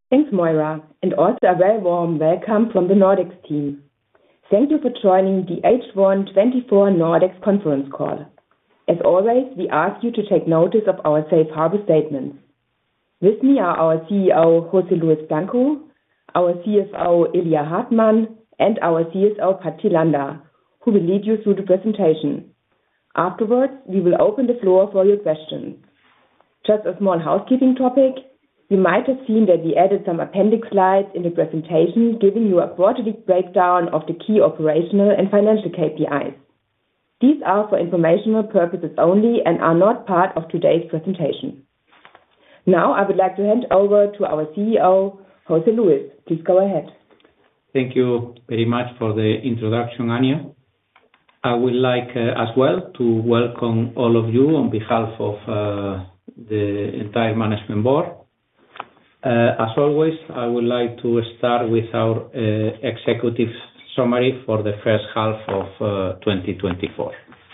Thanks, Moira, and also a very warm welcome from the Nordex team. Thank you for joining the H1 24 Nordex conference call. As always, we ask you to take notice of our safe harbor statements. With me are our CEO, José Luis Blanco, our CFO, Ilya Hartmann, and our CSO, Patxi Landa, who will lead you through the presentation. Afterwards, we will open the floor for your questions. Just a small housekeeping topic. You might have seen that we added some appendix slides in the presentation, giving you a quarterly breakdown of the key operational and financial KPIs. These are for informational purposes only and are not part of today's presentation. Now, I would like to hand over to our CEO, José Luis. Please go ahead. Thank you very much for the introduction, Anya. I would like as well to welcome all of you on behalf of the entire management board. As always, I would like to start with our executive summary for the first half of 2024.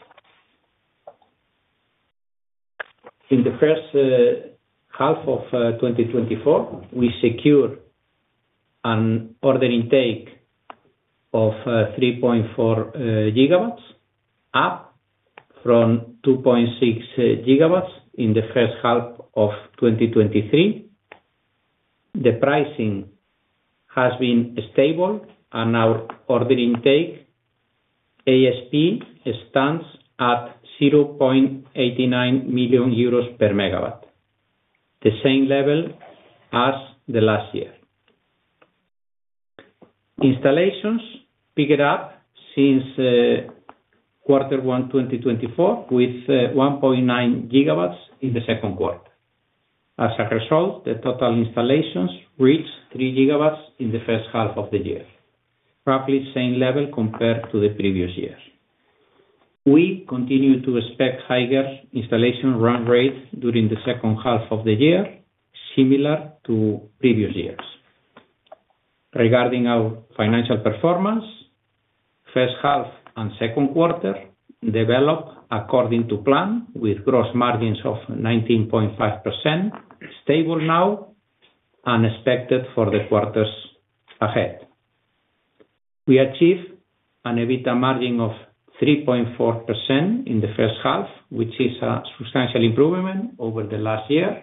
In the first half of 2024, we secured an order intake of 3.4 gigawatts, up from 2.6 gigawatts in the first half of 2023. The pricing has been stable, and our order intake ASP stands at 0.89 million euros per megawatt, the same level as the last year. Installations picked up since quarter 1 2024 with 1.9 gigawatts in the second quarter. As a result, the total installations reached 3 gigawatts in the first half of the year, roughly same level compared to the previous year. We continue to expect higher installation run rate during the second half of the year, similar to previous years. Regarding our financial performance, first half and second quarter developed according to plan, with gross margins of 19.5%, stable now and expected for the quarters ahead. We achieved an EBITDA margin of 3.4% in the first half, which is a substantial improvement over the last year.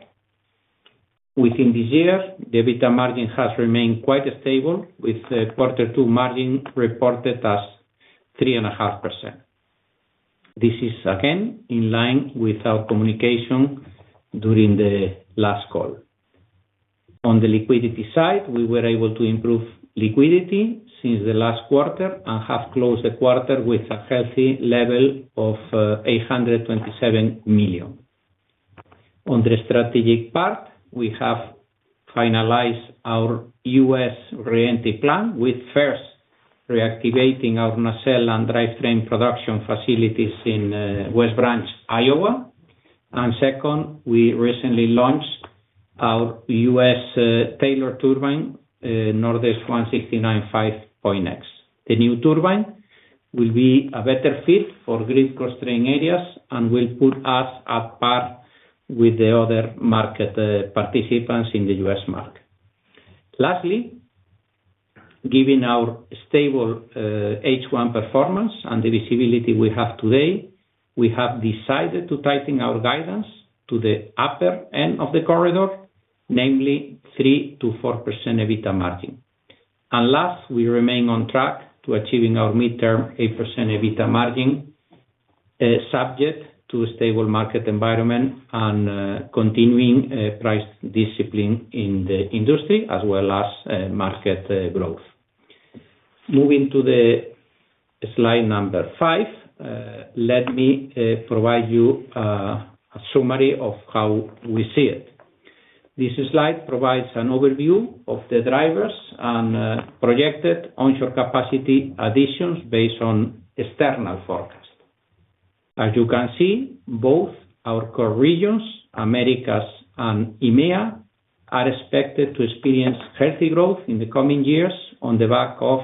Within this year, the EBITDA margin has remained quite stable, with quarter 2 margin reported as 3.5%. This is again in line with our communication during the last call. On the liquidity side, we were able to improve liquidity since the last quarter and have closed the quarter with a healthy level of 827 million. On the strategic part, we have finalized our US re-entry plan, with first reactivating our nacelle and drivetrain production facilities in West Branch, Iowa. And second, we recently launched our US Taylor turbine, Nordex 169.5.X. The new turbine will be a better fit for grid-constrained areas and will put us at par with the other market participants in the US market. Lastly, given our stable H1 performance and the visibility we have today, we have decided to tighten our guidance to the upper end of the corridor, namely 3 to 4% EBITDA margin. And last, we remain on track to achieving our midterm 8% EBITDA margin, subject to a stable market environment and continuing price discipline in the industry, as well as market growth. Moving to the slide number 5, let me provide you a summary of how we see it. This slide provides an overview of the drivers and projected onshore capacity additions based on external forecasts. As you can see, both our core regions, Americas and EMEA, are expected to experience healthy growth in the coming years on the back of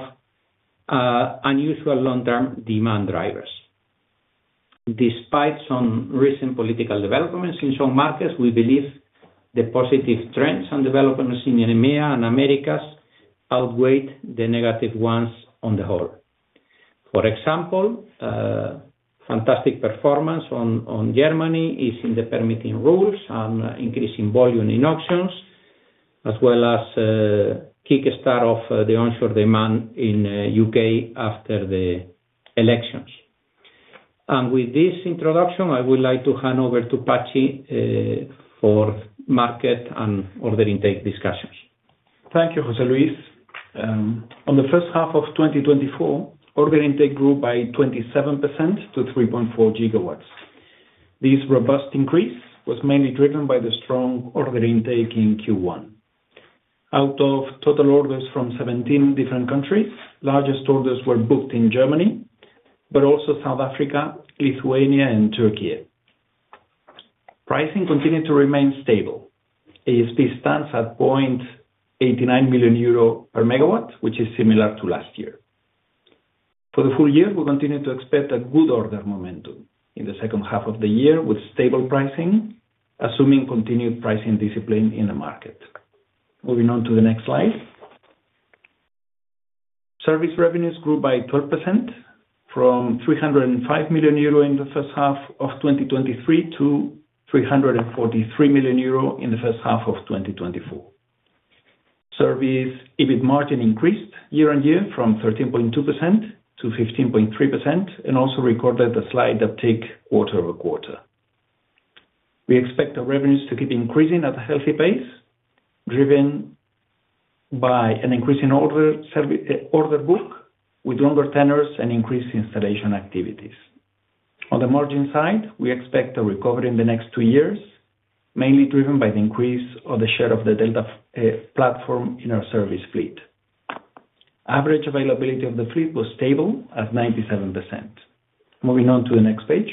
unusual long-term demand drivers. Despite some recent political developments in some markets, we believe the positive trends and developments in EMEA and Americas outweighed the negative ones on the whole. For example, fantastic performance on Germany is in the permitting rules and increasing volume in auctions, as well as kickstart of the onshore demand in UK after the elections. And with this introduction, I would like to hand over to Patxi for market and order intake discussions. Thank you, José Luis. On the first half of 2024, order intake grew by 27% to 3.4 gigawatts. This robust increase was mainly driven by the strong order intake in Q1. Out of total orders from 17 different countries, largest orders were booked in Germany, but also South Africa, Lithuania, and Turkey. Pricing continued to remain stable. ASP stands at 0.89 million euro per megawatt, which is similar to last year. For the full year, we continue to expect a good order momentum in the second half of the year with stable pricing, assuming continued pricing discipline in the market. Moving on to the next slide. Service revenues grew by 12% from 305 million euro in the first half of 2023 to 343 million euro in the first half of 2024. Service EBIT margin increased year-on-year from 13.2% to 15.3% and also recorded a slight uptick quarter-over-quarter. We expect our revenues to keep increasing at a healthy pace, driven by an increase in order book with longer tenors and increased installation activities. On the margin side, we expect a recovery in the next 2 years, mainly driven by the increase of the share of the Delta platform in our service fleet. Average availability of the fleet was stable at 97%. Moving on to the next page.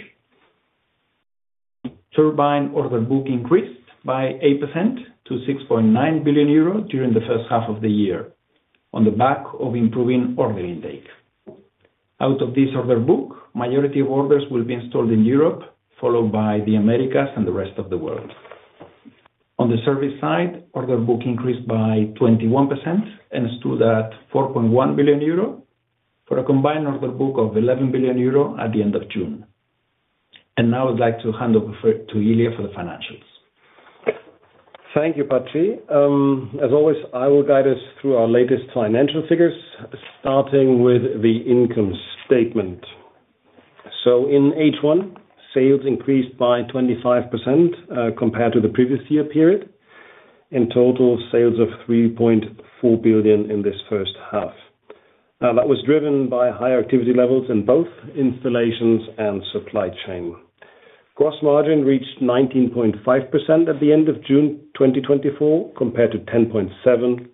Turbine order book increased by 8% to 6.9 billion euro during the first half of the year, on the back of improving order intake. Out of this order book, majority of orders will be installed in Europe, followed by the Americas and the rest of the world. On the service side, order book increased by 21% and stood at 4.1 billion euro for a combined order book of 11 billion euro at the end of June. And now I'd like to hand over to Ilya for the financials. Thank you, Patxi. As always, I will guide us through our latest financial figures, starting with the income statement. So in H1, sales increased by 25% compared to the previous year period. In total, sales of 3.4 billion in this first half. That was driven by higher activity levels in both installations and supply chain. Gross margin reached 19.5% at the end of June 2024, compared to 10.7% in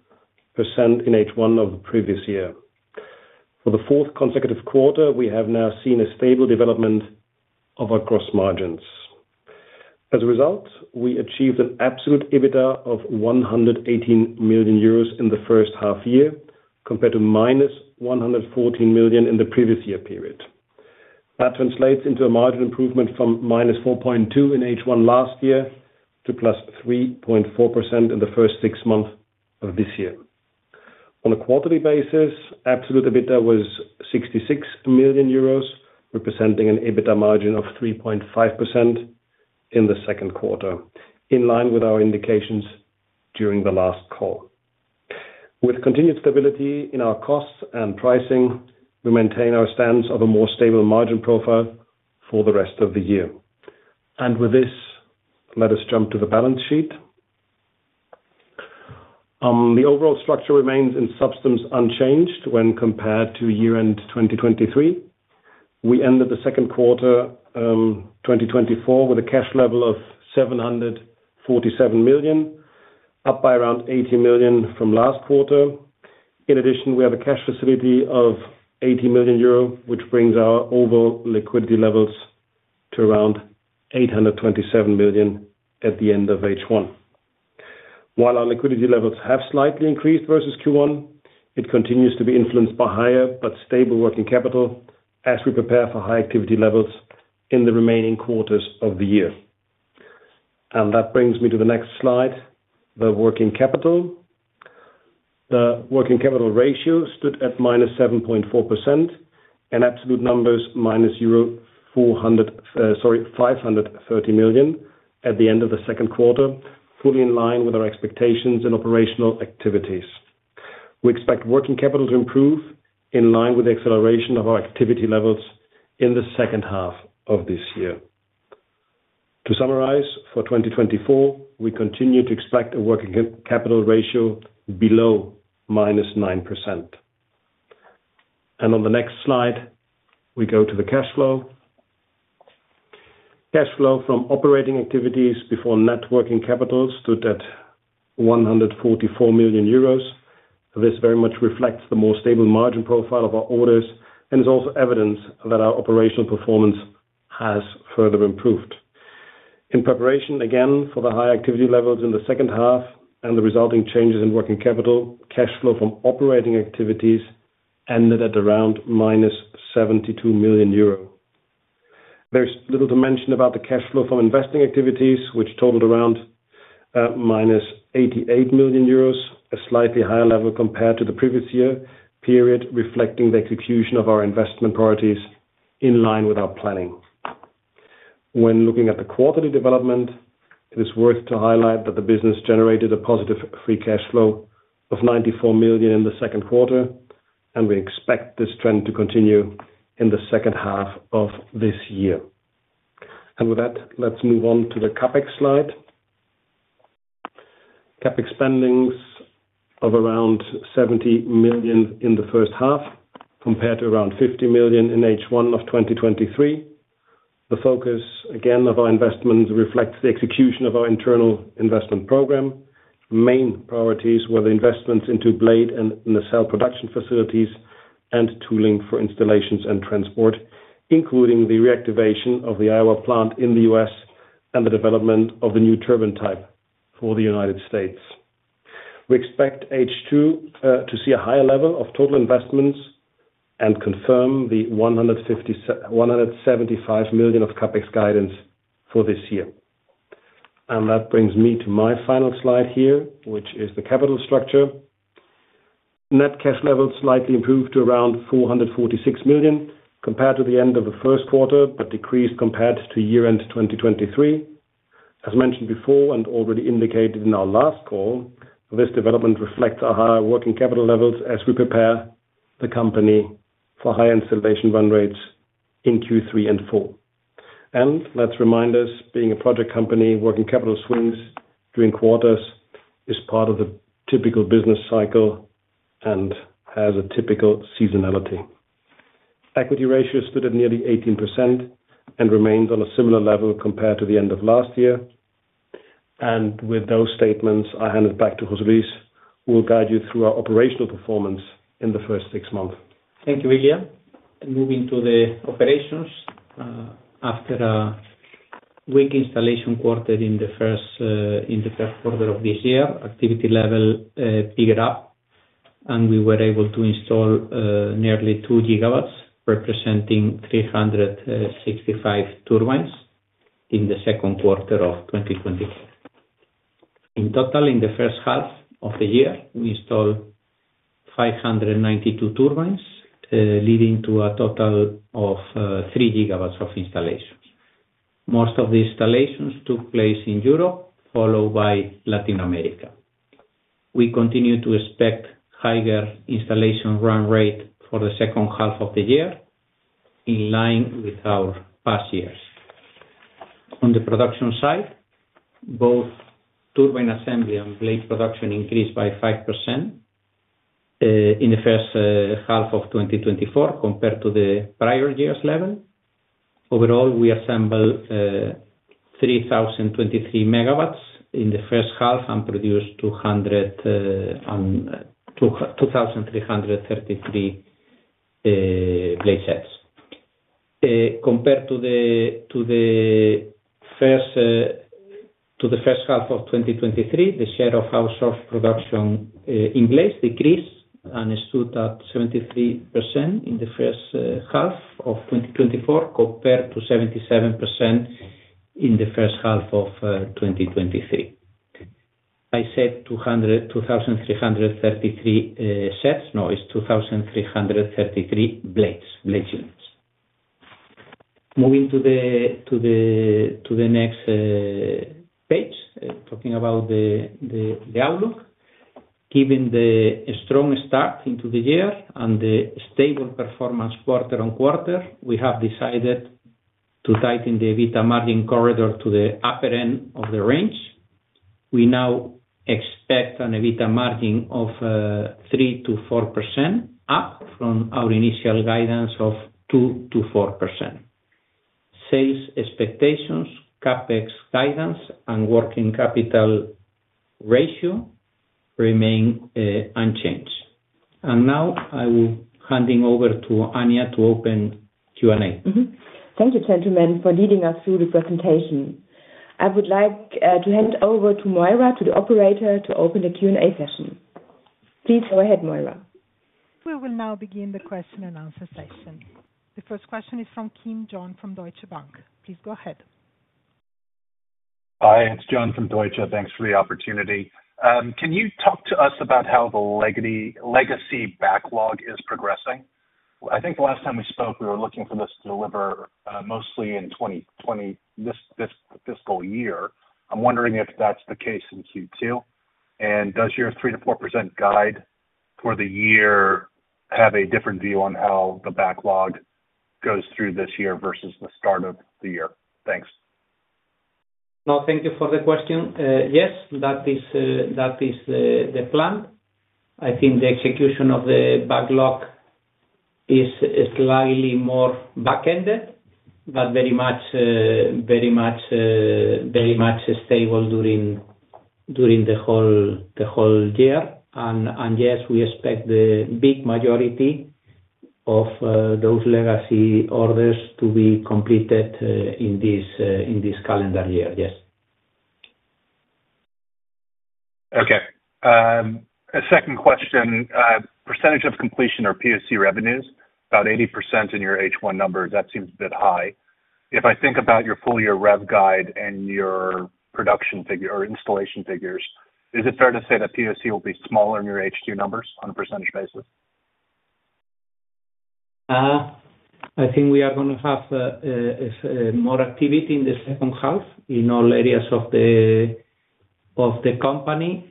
H1 of the previous year. For the fourth consecutive quarter, we have now seen a stable development of our gross margins. As a result, we achieved an absolute EBITDA of 118 million euros in the first half year, compared to minus 114 million in the previous year period. That translates into a margin improvement from minus 4.2% in H1 last year to plus 3.4% in the first 6 months of this year. On a quarterly basis, absolute EBITDA was 66 million euros, representing an EBITDA margin of 3.5% in the second quarter, in line with our indications during the last call. With continued stability in our costs and pricing, we maintain our stance of a more stable margin profile for the rest of the year. And with this, let us jump to the balance sheet. The overall structure remains in substance unchanged when compared to year-end 2023. We ended the second quarter 2024 with a cash level of 747 million, up by around 80 million from last quarter. In addition, we have a cash facility of 80 million euro, which brings our overall liquidity levels to around 827 million at the end of H1. While our liquidity levels have slightly increased versus Q1, it continues to be influenced by higher but stable working capital as we prepare for high activity levels in the remaining quarters of the year. That brings me to the next slide, the working capital. The working capital ratio stood at -7.4%, in absolute numbers, -530 million at the end of the second quarter, fully in line with our expectations and operational activities. We expect working capital to improve in line with the acceleration of our activity levels in the second half of this year. To summarize, for 2024, we continue to expect a working capital ratio below -9%. On the next slide, we go to the cash flow. Cash flow from operating activities before net working capital stood at 144 million euros. This very much reflects the more stable margin profile of our orders and is also evidence that our operational performance has further improved. In preparation, again, for the high activity levels in the second half and the resulting changes in working capital, cash flow from operating activities ended at around -72 million euro. There's little to mention about the cash flow from investing activities, which totaled around -88 million euros, a slightly higher level compared to the previous year period, reflecting the execution of our investment priorities in line with our planning. When looking at the quarterly development, it is worth to highlight that the business generated a positive free cash flow of 94 million in the second quarter, and we expect this trend to continue in the second half of this year. With that, let's move on to the CapEx slide. CapEx spendings of around 70 million in the first half, compared to around 50 million in H1 of 2023. The focus, again, of our investments reflects the execution of our internal investment program. Main priorities were the investments into blade and nacelle production facilities and tooling for installations and transport, including the reactivation of the Iowa plant in the US and the development of the new turbine type for the United States. We expect H2 to see a higher level of total investments and confirm the 175 million of CapEx guidance for this year. That brings me to my final slide here, which is the capital structure. Net cash levels slightly improved to around 446 million compared to the end of the first quarter, but decreased compared to year-end 2023. As mentioned before and already indicated in our last call, this development reflects our higher working capital levels as we prepare the company for high installation run rates in Q3 and 4. And let's remind us, being a project company, working capital swings during quarters is part of the typical business cycle and has a typical seasonality. Equity ratio stood at nearly 18% and remains on a similar level compared to the end of last year. And with those statements, I hand it back to José Luis, who will guide you through our operational performance in the first 6 months. Thank you, Ilya. Moving to the operations, after a weak installation quarter in the first quarter of this year, activity level picked up, and we were able to install nearly 2 gigawatts, representing 365 turbines in the second quarter of 2024. In total, in the first half of the year, we installed 592 turbines, leading to a total of 3 gigawatts of installations. Most of the installations took place in Europe, followed by Latin America. We continue to expect higher installation run rate for the second half of the year, in line with our past years. On the production side, both turbine assembly and blade production increased by 5% in the first half of 2024 compared to the prior year's level. Overall, we assembled 3,023 megawatts in the first half and produced 2,333 blade sets. Compared to the first half of 2023, the share of outsourced production in blades decreased and stood at 73% in the first half of 2024, compared to 77% in the first half of 2023. I said 2,333 sets. No, it's 2,333 blades units. Moving to the next page, talking about the outlook. Given the strong start into the year and the stable performance quarter-on-quarter, we have decided to tighten the EBITDA margin corridor to the upper end of the range. We now expect an EBITDA margin of 3%-4%, up from our initial guidance of 2%-4%. Sales expectations, CapEx guidance, and working capital ratio remain unchanged. And now I will handing over to Anja to open Q&A. Thank you, gentlemen, for leading us through the presentation. I would like to hand over to Moira, to the operator, to open the Q&A session. Please go ahead, Moira. We will now begin the question and answer session. The first question is from John Kim from Deutsche Bank. Please go ahead. Hi, it's John from Deutsche. Thanks for the opportunity. Can you talk to us about how the legacy backlog is progressing? I think the last time we spoke, we were looking for this to deliver mostly in 2020, this fiscal year. I'm wondering if that's the case in Q2. And does your 3%-4% guide for the year have a different view on how the backlog goes through this year versus the start of the year? Thanks. No, thank you for the question. Yes, that is the plan. I think the execution of the backlog is slightly more back-ended, but very much stable during the whole year. And yes, we expect the big majority of those legacy orders to be completed in this calendar year. Yes. Okay. A second question, percentage of completion or POC revenues, about 80% in your H1 numbers. That seems a bit high. If I think about your full year rev guide and your production figure or installation figures, is it fair to say that POC will be smaller in your H2 numbers on a percentage basis? I think we are going to have more activity in the second half in all areas of the company.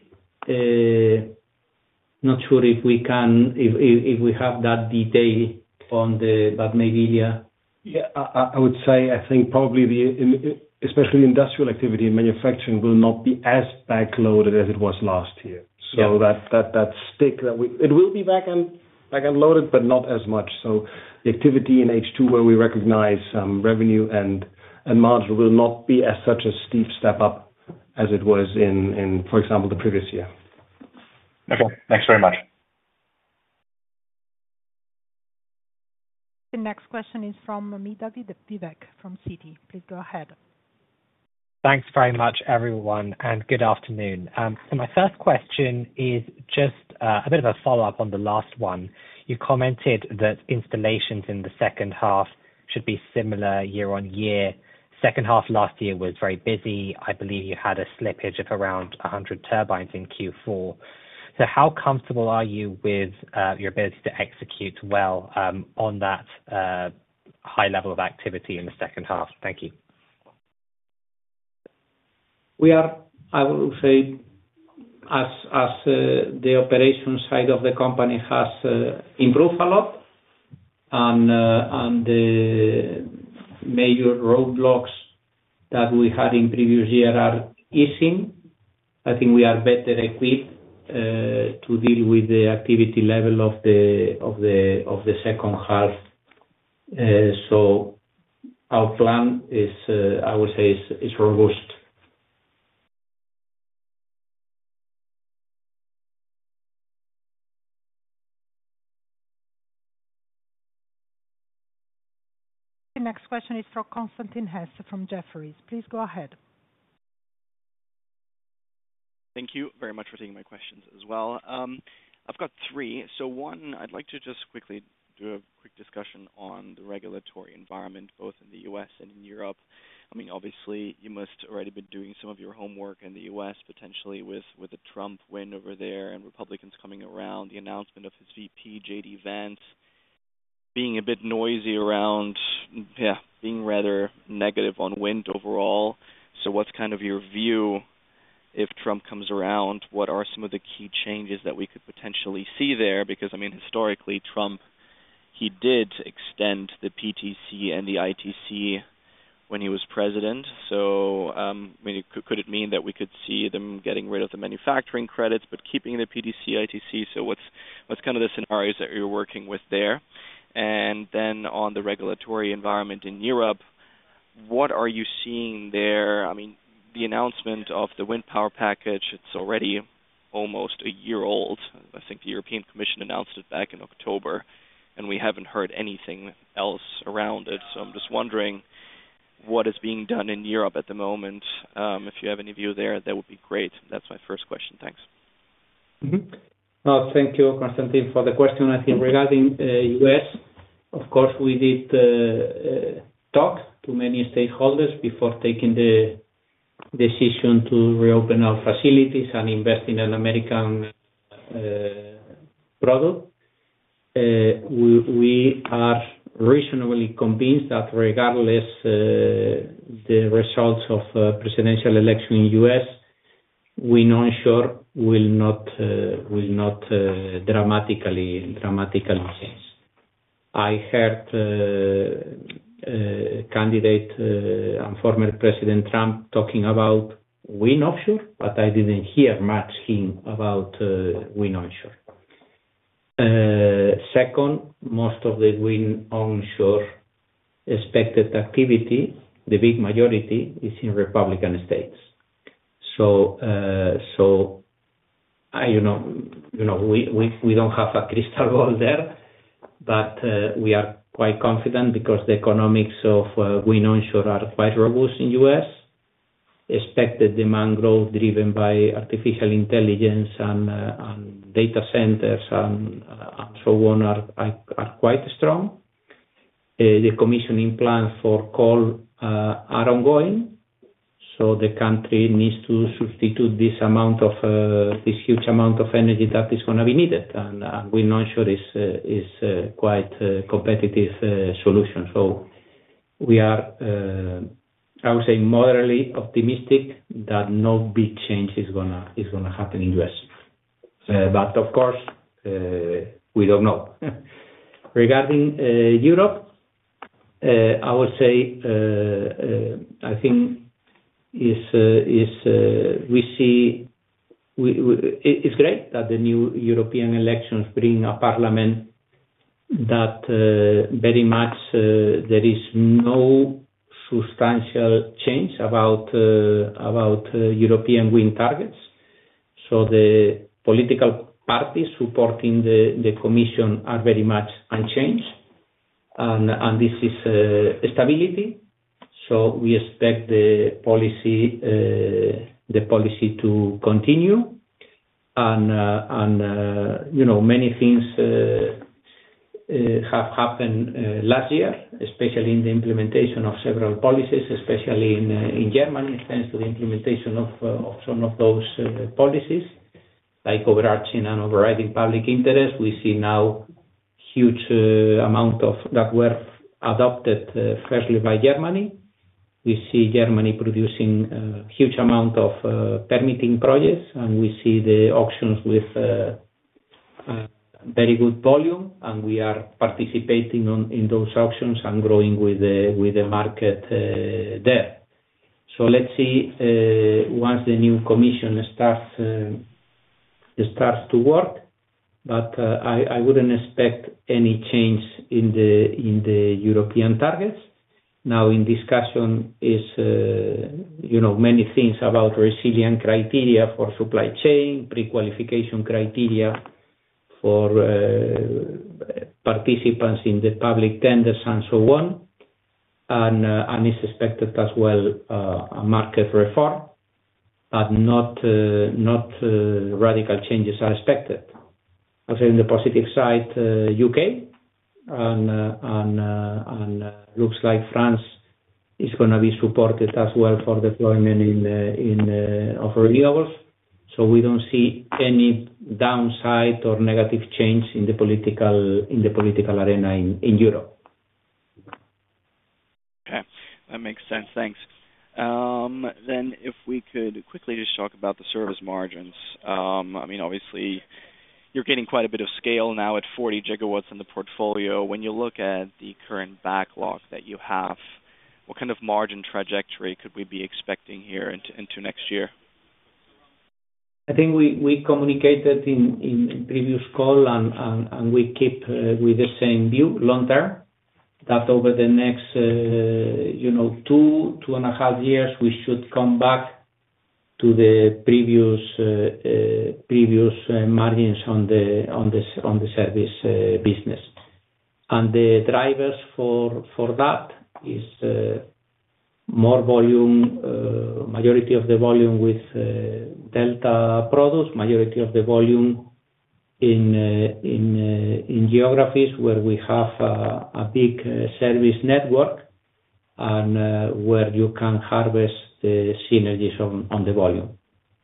Not sure if we have that detail on but maybe Ilya. Yeah, I would say, I think probably especially industrial activity and manufacturing will not be as backloaded as it was last year. So that stick that it will be back end loaded, but not as much. So the activity in H2 where we recognize revenue and margin will not be as such a steep step up as it was in, for example, the previous year. Okay, thanks very much. The next question is from Vivek from Citi. Please go ahead. Thanks very much, everyone, and good afternoon. So my first question is just a bit of a follow-up on the last one. You commented that installations in the second half should be similar year on year. Second half last year was very busy. I believe you had a slippage of around 100 turbines in Q4. So how comfortable are you with your ability to execute well on that high level of activity in the second half? Thank you. We are, I will say, as the operation side of the company has improved a lot, and the major roadblocks that we had in previous year are easing. I think we are better equipped to deal with the activity level of the second half. So our plan is, I would say, is robust. The next question is from Constantin Hesse from Jefferies. Please go ahead. Thank you very much for taking my questions as well. I've got three. So one, I'd like to just quickly do a quick discussion on the regulatory environment, both in the U.S. and in Europe. I mean, obviously, you must already been doing some of your homework in the U.S., potentially with the Trump win over there and Republicans coming around, the announcement of his VP, J.D. Vance, being a bit noisy around, being rather negative on wind overall. So what's kind of your view if Trump comes around? What are some of the key changes that we could potentially see there? Because, I mean, historically, Trump, he did extend the PTC and the ITC when he was president. So, I mean, could it mean that we could see them getting rid of the manufacturing credits but keeping the PTC, ITC? So what's kind of the scenarios that you're working with there? And then on the regulatory environment in Europe, what are you seeing there? I mean, the announcement of the wind power package, it's already almost a year old. I think the European Commission announced it back in October, and we haven't heard anything else around it. So I'm just wondering what is being done in Europe at the moment. If you have any view there, that would be great. That's my first question. Thanks. Mm-hmm. No, thank you, Konstantin, for the question. I think regarding U.S., of course, we did talk to many stakeholders before taking the decision to reopen our facilities and invest in an American product. We are reasonably convinced that regardless the results of presidential election in U.S., wind onshore will not dramatically change. I heard candidate and former President Trump talking about wind offshore, but I didn't hear much him about wind onshore. Second, most of the wind onshore expected activity, the big majority, is in Republican states. So we don't have a crystal ball there, but we are quite confident because the economics of wind onshore are quite robust in U.S. Expected demand growth driven by artificial intelligence and data centers and so on are quite strong. The commissioning plans for coal are ongoing. So the country needs to substitute this huge amount of energy that is going to be needed, and wind onshore is quite a competitive solution. So we are, I would say, moderately optimistic that no big change is gonna happen in US. But of course, we don't know. Regarding Europe, I would say I think it's great that the new European elections bring a parliament that very much there is no substantial change about European wind targets. So the political parties supporting the Commission are very much unchanged, and this is stability. So we expect the policy to continue, and many things have happened last year, especially in the implementation of several policies, especially in Germany, thanks to the implementation of some of those policies, like overarching and overriding public interest. We see now huge amount of that were adopted firstly by Germany. We see Germany producing a huge amount of permitting projects, and we see the auctions with very good volume, and we are participating in those auctions and growing with the market there. So let's see once the new commission starts to work, but I wouldn't expect any change in the European targets. Now in discussion is many things about resilient criteria for supply chain, pre-qualification criteria for participants in the public tenders and so on, and is expected as well a market reform, but not radical changes are expected. Also, in the positive side, UK, and looks like France is going to be supported as well for deployment of renewables. So we don't see any downside or negative change in the political arena in Europe. Okay, that makes sense. Thanks. Then if we could quickly just talk about the service margins. I mean, obviously, you're getting quite a bit of scale now at 40 gigawatts in the portfolio. When you look at the current backlog that you have, what kind of margin trajectory could we be expecting here into next year? I think we communicated in previous call and we keep with the same view long term, that over the next 2.5 years we should come back to the previous margins on the service business. And the drivers for that is more volume, majority of the volume with Delta products, majority of the volume in geographies where we have a big service network and where you can harvest the synergies on the volume.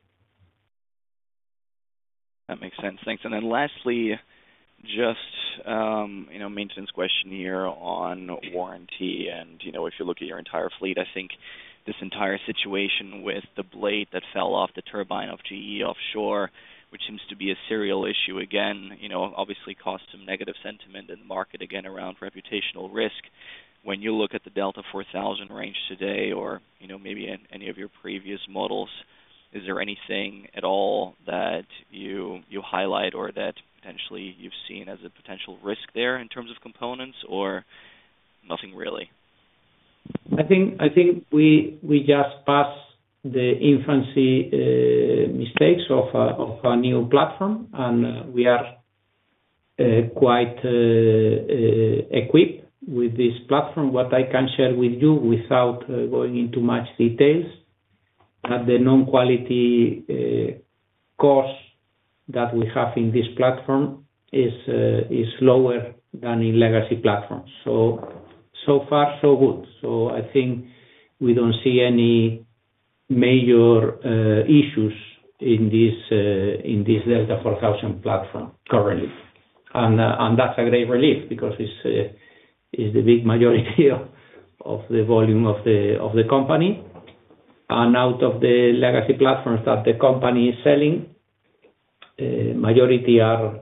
That makes sense. Thanks. And then lastly, just maintenance question here on warranty. And if you look at your entire fleet, I think this entire situation with the blade that fell off the turbine of GE offshore, which seems to be a serial issue again, obviously caused some negative sentiment in the market again around reputational risk. When you look at the Delta 4000 range today, or maybe in any of your previous models, is there anything at all that you highlight or that potentially you've seen as a potential risk there in terms of components, or nothing really? I think we just passed the infancy mistakes of a new platform, and we are quite equipped with this platform. What I can share with you without going into much details, that the non-quality cost that we have in this platform is lower than in legacy platforms. So far so good. So I think we don't see any major issues in this Delta 4000 platform currently, and that's a great relief because it's the big majority of the volume of the company. And out of the legacy platforms that the company is selling, majority are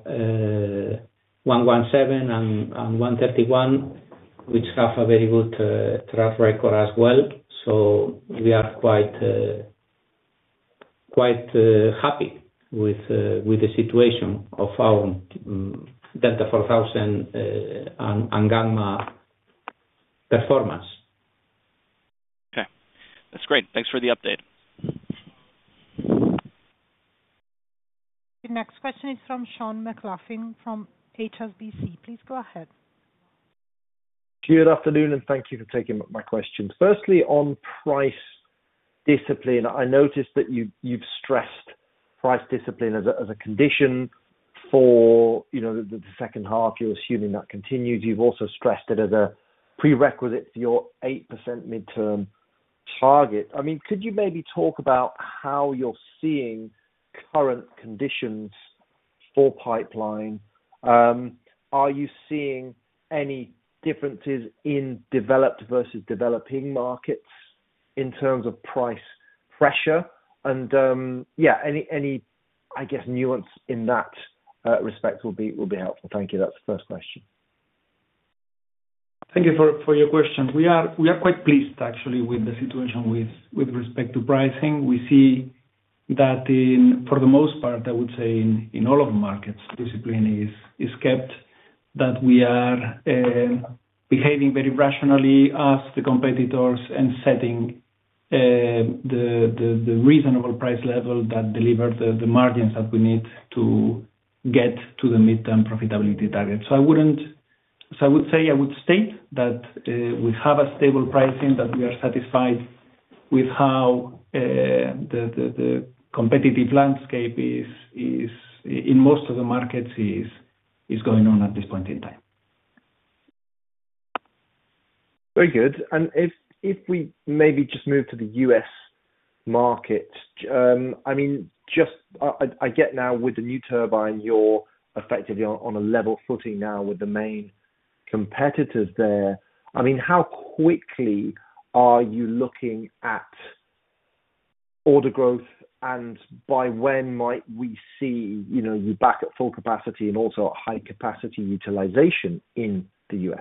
117 and 131, which have a very good track record as well. So we are quite happy with the situation of our Delta 4000 and Gamma performance. Okay, that's great. Thanks for the update. The next question is from Sean McLoughlin from HSBC. Please go ahead. Good afternoon, and thank you for taking my questions. Firstly, on price discipline, I noticed that you've stressed price discipline as a condition for the second half. You're assuming that continues. You've also stressed it as a prerequisite for your 8% midterm target. I mean, could you maybe talk about how you're seeing current conditions for pipeline? Are you seeing any differences in developed versus developing markets in terms of price pressure? And any I guess nuance in that respect will be helpful. Thank you. That's the first question. Thank you for your question. We are quite pleased actually with the situation with respect to pricing. We see that for the most part, I would say in all of the markets, discipline is kept, that we are behaving very rationally as the competitors and setting the reasonable price level that deliver the margins that we need to get to the midterm profitability target. So I would state that we have a stable pricing, that we are satisfied with how the competitive landscape is in most of the markets is going on at this point in time. Very good. And if we maybe just move to the U.S. market, I mean, I get now with the new turbine, you're effectively on a level footing now with the main competitors there. I mean, how quickly are you looking at order growth, and by when might we see, you back at full capacity and also at high capacity utilization in the U.S.?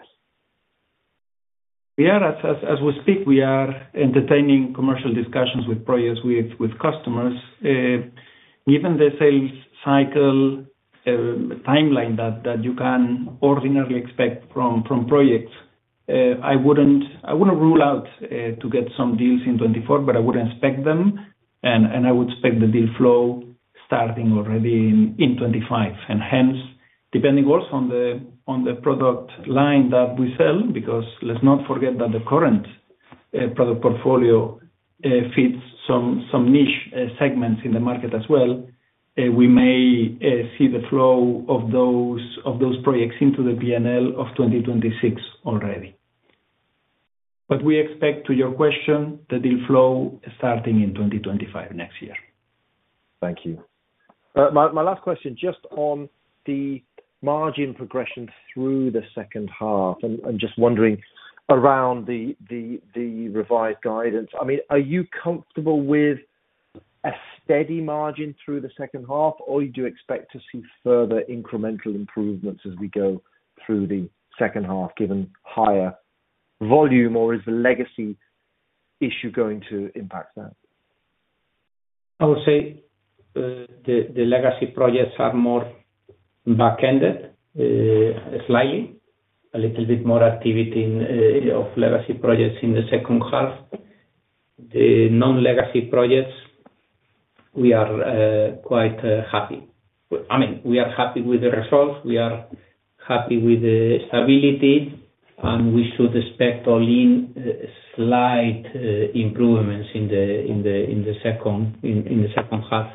We are, as we speak, we are entertaining commercial discussions with projects with customers. Given the sales cycle timeline that you can ordinarily expect from projects, I wouldn't rule out to get some deals in 2024, but I wouldn't expect them, and I would expect the deal flow starting already in 2025, and hence, depending also on the product line that we sell, because let's not forget that the current product portfolio fits some niche segments in the market as well. We may see the flow of those projects into the P&L of 2026 already. But we expect, to your question, the deal flow starting in 2025 next year. Thank you. My last question, just on the margin progression through the second half, and just wondering around the revised guidance. I mean, are you comfortable with a steady margin through the second half, or do you expect to see further incremental improvements as we go through the second half, given higher volume, or is the legacy issue going to impact that? I would say the legacy projects are more back-ended, slightly, a little bit more activity of legacy projects in the second half. The non-legacy projects, we are quite happy. I mean, we are happy with the results. We are happy with the stability, and we should expect only slight improvements in the second half.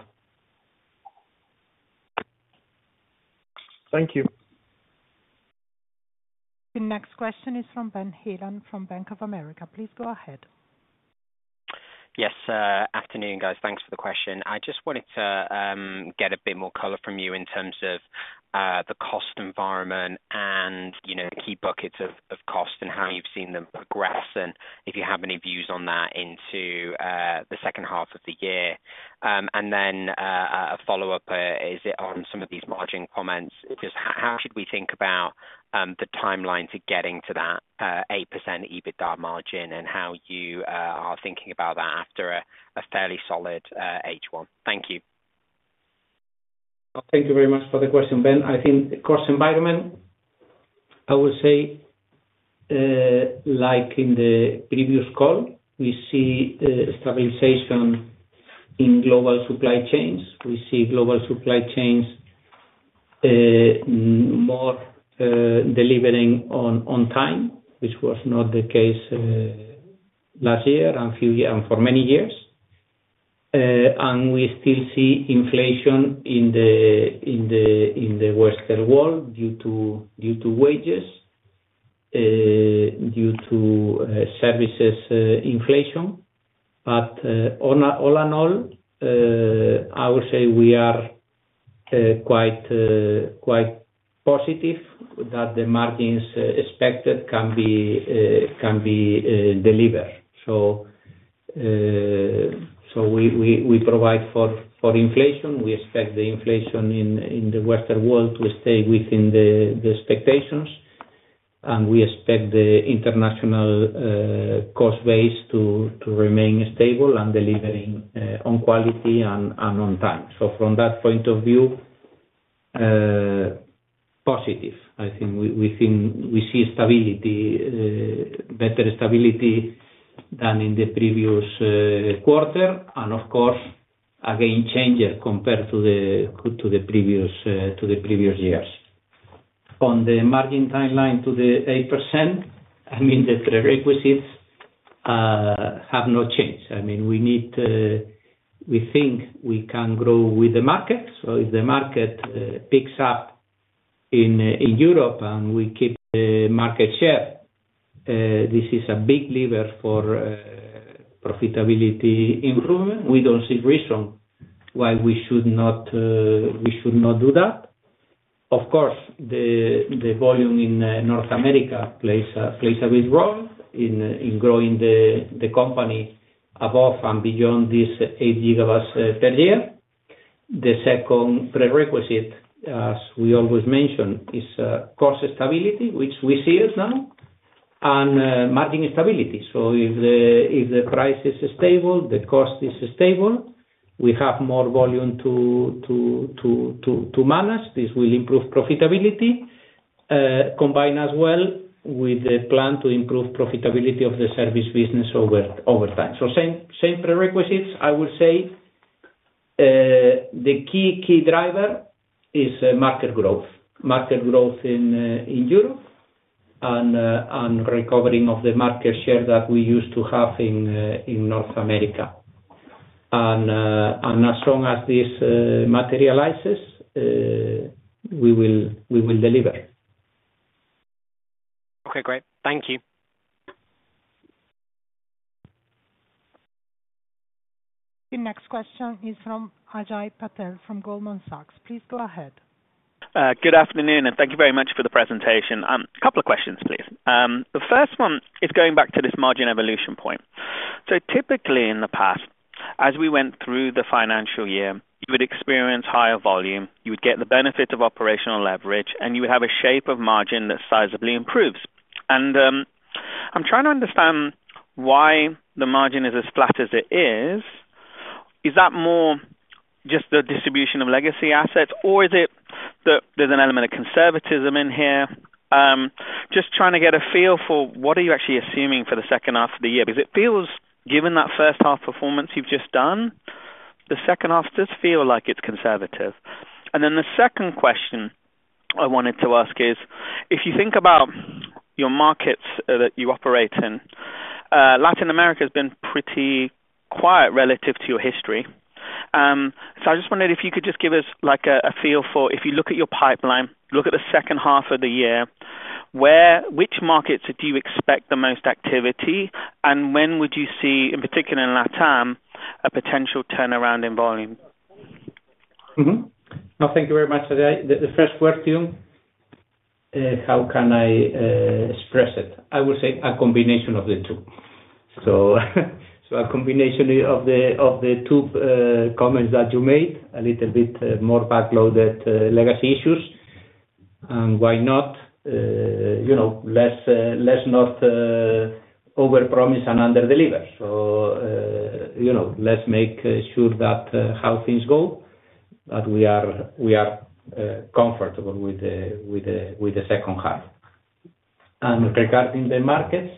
Thank you. The next question is from Ben Heelan from Bank of America. Please go ahead. Yes, afternoon, guys. Thanks for the question. I just wanted to get a bit more color from you in terms of the cost environment and, the key buckets of cost and how you've seen them progress, and if you have any views on that into the second half of the year. And then a follow-up is it on some of these margin comments, just how should we think about the timeline to getting to that 8% EBITDA margin, and how you are thinking about that after a fairly solid H1? Thank you. Thank you very much for the question, Ben. I think the cost environment, I would say, like in the previous call, we see stabilization in global supply chains. We see global supply chains more delivering on time, which was not the case last year and for many years. And we still see inflation in the Western world due to wages, due to services inflation. But all in all, I would say we are quite positive that the margins expected can be delivered. So we provide for inflation. We expect the inflation in the Western world to stay within the expectations, and we expect the international cost base to remain stable and delivering on quality and on time. So from that point of view, positive. I think we see stability, better stability than in the previous quarter, and of course, a game changer compared to the previous years. On the margin timeline to the 8%, I mean, the prerequisites have not changed. I mean, we think we can grow with the market. So if the market picks up in Europe and we keep the market share, This is a big lever for profitability improvement. We don't see reason why we should not do that. Of course, the volume in North America plays a big role in growing the company above and beyond this 8 gigawatts per year. The second prerequisite, as we always mention, is cost stability, which we see it now, and margin stability. So if the price is stable, the cost is stable, we have more volume to manage. This will improve profitability, combined as well with the plan to improve profitability of the service business over time. So same prerequisites, I would say. The key driver is market growth in Europe, and recovering of the market share that we used to have in North America. And as long as this materializes, we will deliver. Okay, great. Thank you. The next question is from Ajay Patel from Goldman Sachs. Please go ahead. Good afternoon, and thank you very much for the presentation. A couple of questions, please. The first one is going back to this margin evolution point. So typically in the past, as we went through the financial year, you would experience higher volume, you would get the benefit of operational leverage, and you would have a shape of margin that sizably improves. And I'm trying to understand why the margin is as flat as it is. Is that more just the distribution of legacy assets, or is it that there's an element of conservatism in here? Just trying to get a feel for what are you actually assuming for the second half of the year? Because it feels, given that first half performance you've just done, the second half does feel like it's conservative. And then the second question I wanted to ask is, if you think about your markets that you operate in, Latin America has been pretty quiet relative to your history. So I just wondered if you could just give us like a feel for, if you look at your pipeline, look at the second half of the year, which markets do you expect the most activity, and when would you see, in particular in LATAM, a potential turnaround in volume? Mm-hmm. No, thank you very much. The first question, how can I express it? I would say a combination of the two. So a combination of the two comments that you made, a little bit more backloaded legacy issues, and why not, let's not overpromise and underdeliver. So, let's make sure that how things go, that we are comfortable with the second half. And regarding the markets,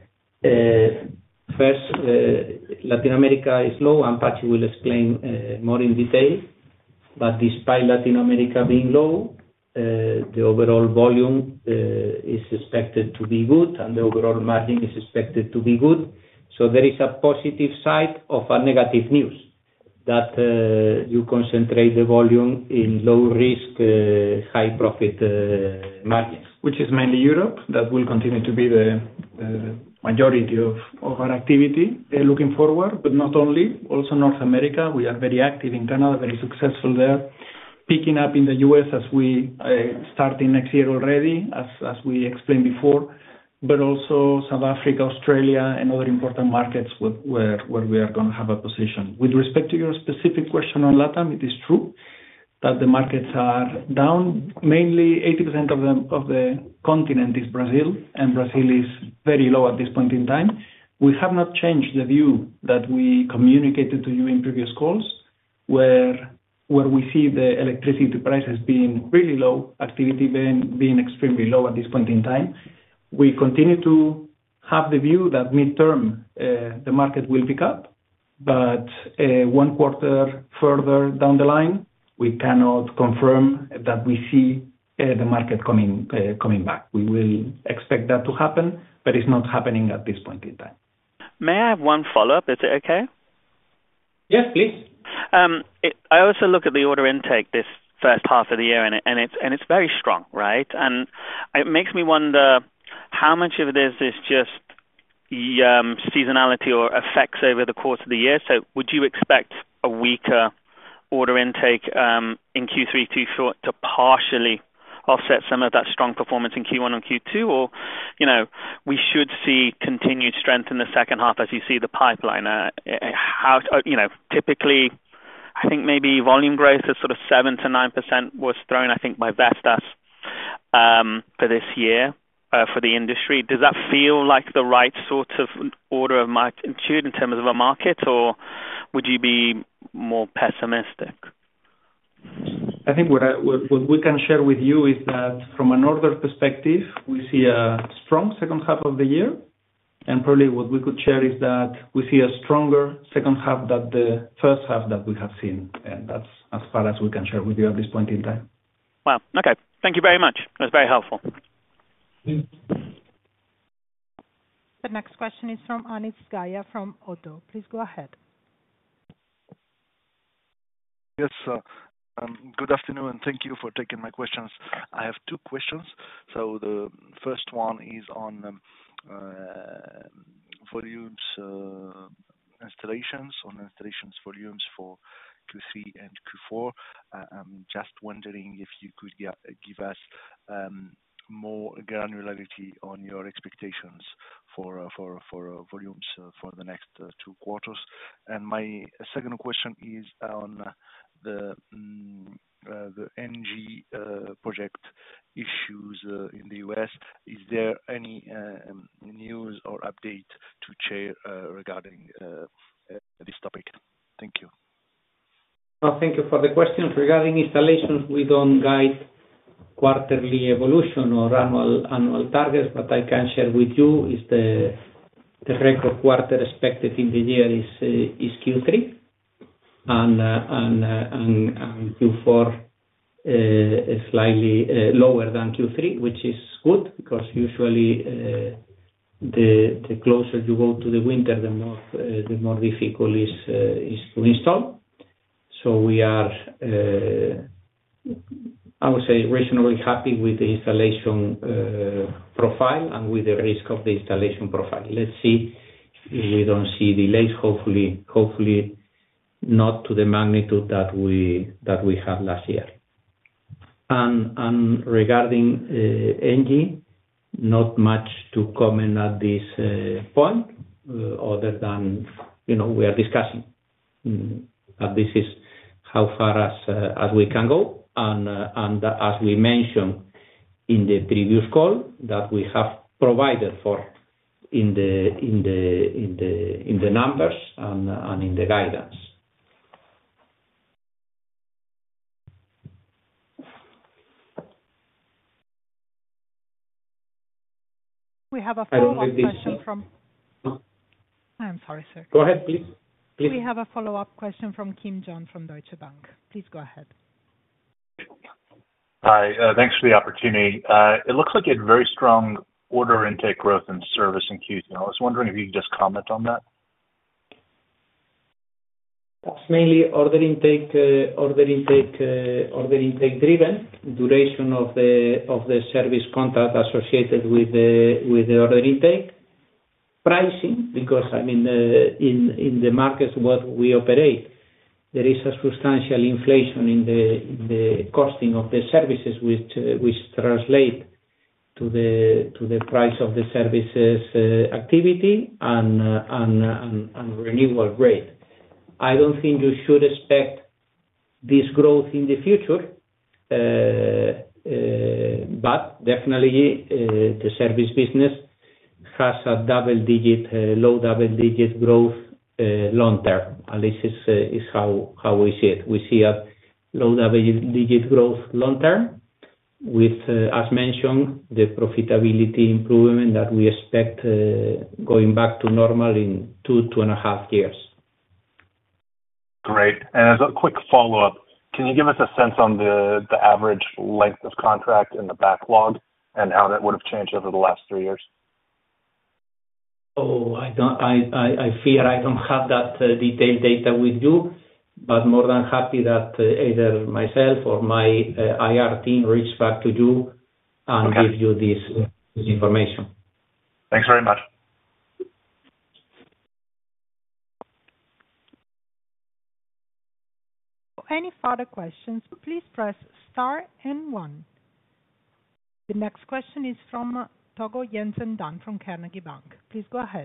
first, Latin America is low, and Patxi will explain more in detail. But despite Latin America being low, the overall volume is expected to be good, and the overall margin is expected to be good. So there is a positive side of a negative news, that you concentrate the volume in low risk, high profit margins. Which is mainly Europe. That will continue to be the majority of our activity looking forward, but not only, also North America. We are very active in Canada, very successful there. Picking up in the US as we starting next year already, as we explained before, but also South Africa, Australia, and other important markets where we are going to have a position. With respect to your specific question on LATAM, it is true that the markets are down. Mainly 80% of the continent is Brazil, and Brazil is very low at this point in time. We have not changed the view that we communicated to you in previous calls, where we see the electricity prices being really low, activity being extremely low at this point in time. We continue to have the view that midterm the market will pick up, but 1 quarter further down the line, we cannot confirm that we see the market coming back. We will expect that to happen, but it's not happening at this point in time. May I have one follow-up? Is it okay? Yes, please. I also look at the order intake this first half of the year, and it's very strong, right? And it makes me wonder how much of this is just seasonality or effects over the course of the year? So would you expect a weaker order intake in Q3, Q4 to partially offset some of that strong performance in Q1 and Q2? Or, we should see continued strength in the second half as you see the pipeline. Typically, I think maybe volume growth is sort of 7 to 9% was thrown, I think, by Vestas for this year for the industry. Does that feel like the right sort of order of magnitude in terms of a market, or would you be more pessimistic? I think what we can share with you is that from an order perspective, we see a strong second half of the year, and probably what we could share is that we see a stronger second half than the first half that we have seen, and that's as far as we can share with you at this point in time. Wow. Okay. Thank you very much. That's very helpful. The next question is from Anis Zgaya from ODDO. Please go ahead. Yes, good afternoon, and thank you for taking my questions. I have two questions. So the first one is on volumes, installations volumes for Q3 and Q4. I'm just wondering if you could give us more granularity on your expectations for volumes for the next 2 quarters. And my second question is on the NG project issues in the US. Is there any news or update to share regarding this topic? Thank you. Well, thank you for the question. Regarding installations, we don't guide quarterly evolution or annual targets, but I can share with you is the record quarter expected in the year is Q3, and Q4 is slightly lower than Q3, which is good because usually the closer you go to the winter, the more difficult is to install. So we are, I would say, reasonably happy with the installation profile and with the risk of the installation profile. Let's see if we don't see delays. Hopefully not to the magnitude that we had last year. And regarding ENGIE, not much to comment at this point, other than we are discussing. That this is how far as we can go. And as we mentioned in the previous call, that we have provided for in the numbers and in the guidance. We have a follow-up question from. I'm sorry, sir. Go ahead, please. We have a follow-up question from Kim John from Deutsche Bank. Please go ahead. Hi, thanks for the opportunity. It looks like you had very strong order intake growth in service in Q2. I was wondering if you could just comment on that. That's mainly order intake driven. Duration of the service contract associated with the order intake. Pricing, because in the markets what we operate, there is a substantial inflation in the costing of the services, which translate to the price of the services activity and renewal rate. I don't think you should expect this growth in the future, but definitely the service business has a low double-digit growth long term. At least is how we see it. We see a low double-digit growth long term with, as mentioned, the profitability improvement that we expect going back to normal in 2.5 years. Great. And as a quick follow-up, can you give us a sense on the average length of contract in the backlog and how that would have changed over the last 3 years? Oh, I fear I don't have that detailed data with you, but more than happy that either myself or my IR team reach back to you and give you this information. Thanks very much. For any further questions, please press star and one. The next question is from Togo Jensen Dan from Carnegie Bank. Please go ahead.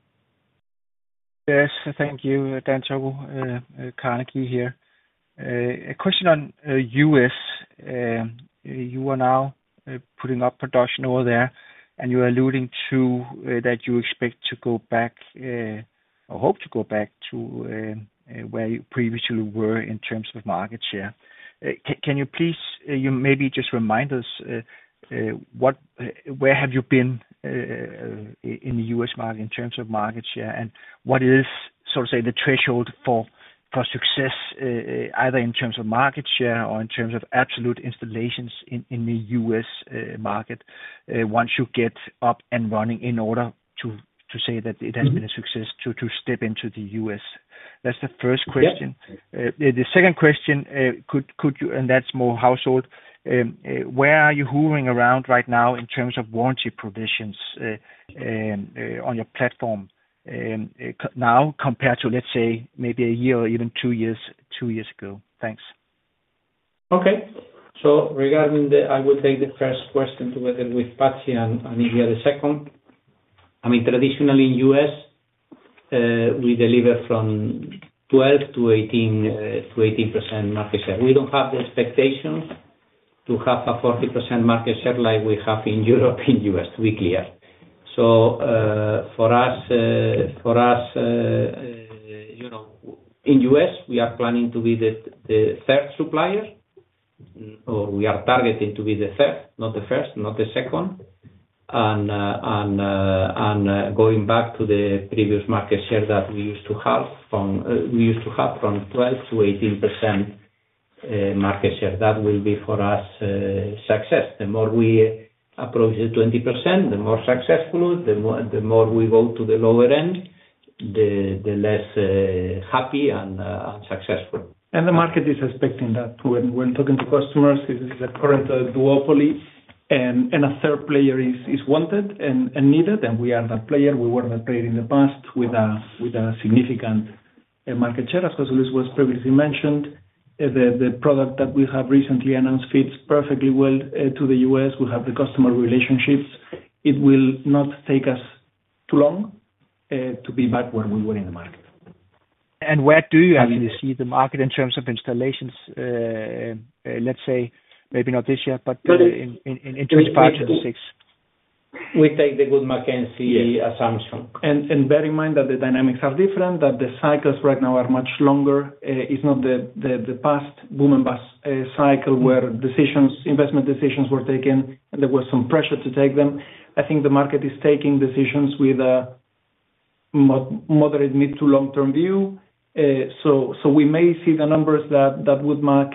Yes, thank you. Dan Togo, Carnegie here. A question on U.S. You are now putting up production over there, and you are alluding to that you expect to go back or hope to go back to where you previously were in terms of market share. Can you please you maybe just remind us where have you been in the U.S. market in terms of market share, and what is, so to say, the threshold for success, either in terms of market share or in terms of absolute installations in the U.S. market, once you get up and running in order to say that it has been a success to step into the U.S.? That's the first question. Yep. The second question, could you, and that's more household, where are you hovering around right now in terms of warranty provisions on your platform now compared to, let's say, maybe a year or even 2 years ago? Thanks. Okay. So regarding I will take the first question together with Patxi and Ilya the second. I mean, traditionally in U.S., we deliver from 12 to 18% market share. We don't have the expectations to have a 40% market share like we have in Europe, in U.S., to be clear. So for us, you know, in U.S. we are planning to be the third supplier, or we are targeting to be the third, not the first, not the second, and going back to the previous market share that we used to have from 12 to 18%. Market share. That will be for us success. The more we approach the 20%, the more successful. The more we go to the lower end, the less happy and successful. And the market is expecting that. When talking to customers, this is a current duopoly, and a third player is wanted and needed, and we are that player. We were that player in the past with a significant market share, as José Luis was previously mentioned. The product that we have recently announced fits perfectly well to the U.S. We have the customer relationships. It will not take us too long to be back where we were in the market. And where do you actually see the market in terms of installations? Let's say maybe not this year, but in 25, 26. We take the Wood Mackenzie assumption. And bear in mind that the dynamics are different, that the cycles right now are much longer. It's not the past boom and bust cycle where investment decisions were taken, and there was some pressure to take them. I think the market is taking decisions with a moderate mid to long-term view. So we may see the numbers that Wood Mac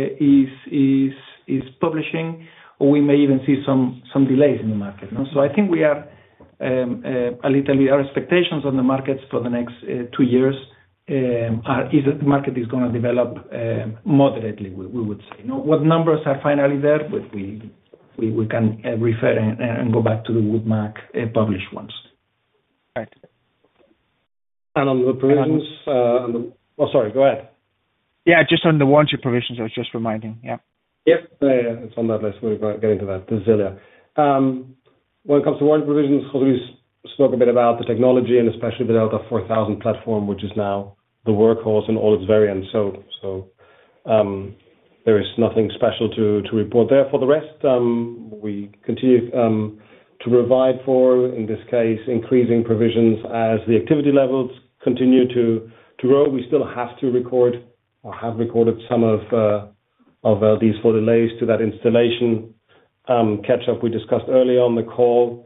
is publishing, or we may even see some delays in the market. No? So I think we are our expectations on the markets for the next 2 years is that the market is going to develop moderately, we would say. No, what numbers are finally there, but we can refer and go back to the Wood Mac published ones. Right. And on the provisions, sorry, go ahead. Yeah, just on the warranty provisions, I was just reminding. Yeah. Yep. Yeah, it's on that list. We're going to get into that. This is Ilya. When it comes to warranty provisions, José Luis spoke a bit about the technology and especially the Delta 4000 platform, which is now the workhorse in all its variants. So there is nothing special to report there. For the rest, we continue to provide for, in this case, increasing provisions as the activity levels continue to grow. We still have to record or have recorded some of these for delays to that installation catch up we discussed earlier on the call.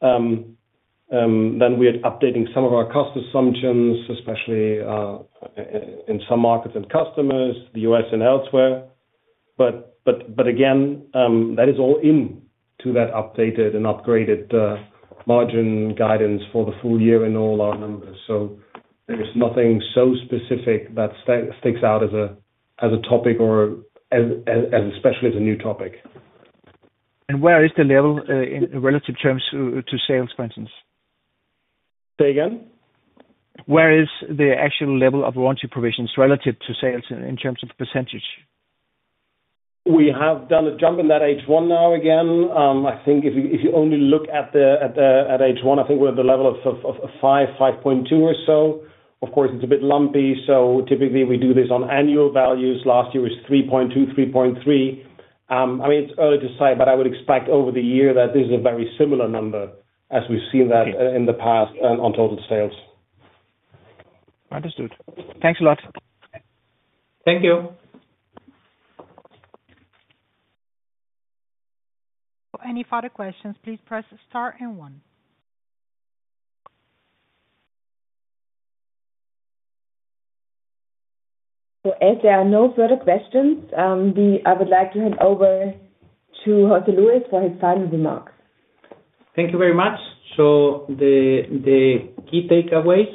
Then we are updating some of our cost assumptions, especially in some markets and customers, the US and elsewhere. But again, that is all in to that updated and upgraded margin guidance for the full year in all our numbers. So there is nothing so specific that sticks out as a topic or especially as a new topic. And where is the level in relative terms to sales, for instance? Say again? Where is the actual level of warranty provisions relative to sales in terms of percentage? We have done a jump in that H1 now again. I think if you only look at H1, I think we're at the level of 5.2 or so. Of course, it's a bit lumpy, so typically we do this on annual values. Last year was 3.2, 3.3. I mean, it's early to say, but I would expect over the year that this is a very similar number as we've seen that in the past on total sales. Understood. Thanks a lot. Thank you. For any further questions, please press star and one. So as there are no further questions, I would like to hand over to José Luis for his final remarks. Thank you very much. So the key takeaways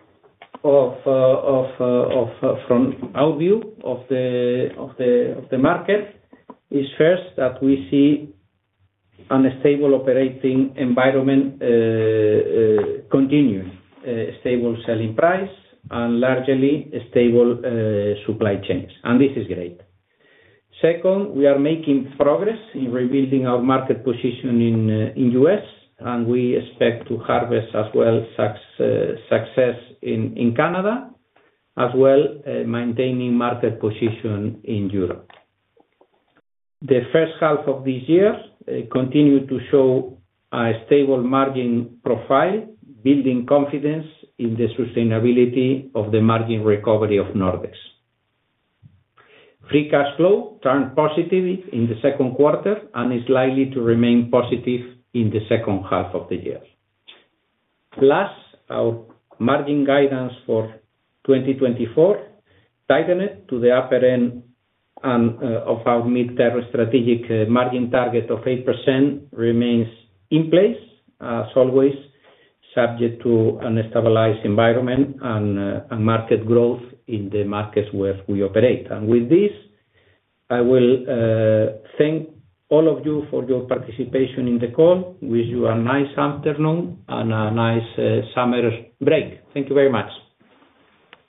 from our view of the market is first that we see a stable operating environment continuing, stable selling price and largely stable supply chains, and this is great. Second, we are making progress in rebuilding our market position in US, and we expect to harvest as well success in Canada, as well maintaining market position in Europe. The first half of this year continued to show a stable margin profile, building confidence in the sustainability of the margin recovery of Nordex. Free cash flow turned positive in the second quarter and is likely to remain positive in the second half of the year. Plus, our margin guidance for 2024 tightened to the upper end of our mid-term strategic margin target of 8% remains in place, as always, subject to a stabilized environment and market growth in the markets where we operate. And with this, I will thank all of you for your participation in the call. Wish you a nice afternoon and a nice summer break. Thank you very much.